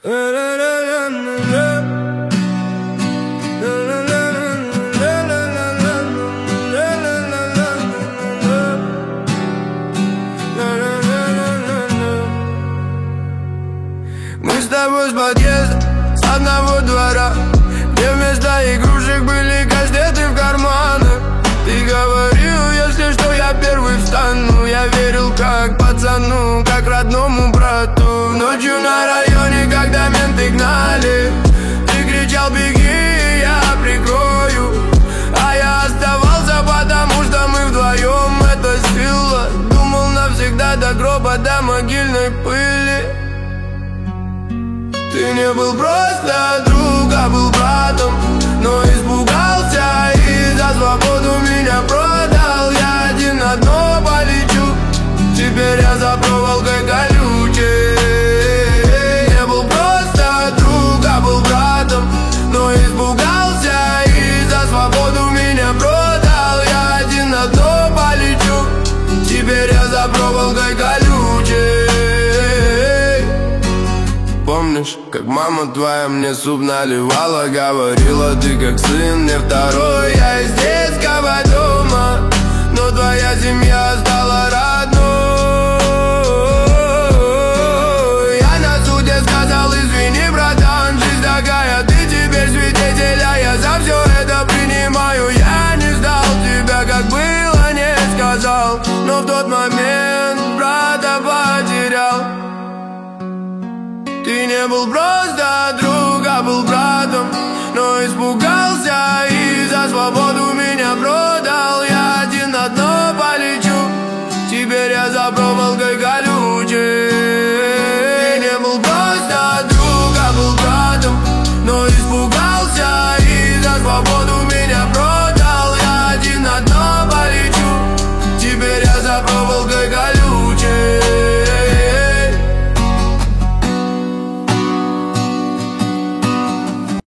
Мы с тобой с подъезда, с одного двора, где вместо игрушек были кастеты в карманах. Ты говорил, если что, я первый встану. Я верил как пацану, как родному брату. Ночью на районе, когда менты гнали, ты кричал: беги, я прикрою. А я оставался, потому что мы вдвоем это сила. Думал навсегда до гроба, до могильной пыли. Ты не был просто друг, а был братом, но испугался и за свободу меня продал. Я один на дно полечу, теперь я за проволокой колючей. Не был просто друг, а был братом, но испугался и за свободу меня продал. Я один на дно полечу, теперь я за проволокой колючей. Помнишь, как мама твоя мне суп наливала, говорила: ты как сын, мне второй. Я из детского дома, но твоя семья стала родной. Я на суде сказал: извини, братан, жизнь такая, ты теперь свидетель, а я за все это принимаю. Я не ждал тебя, как было, не сказал, но в тот момент брата потерял. Ты не был просто друг, а был братом, но испугался и за свободу меня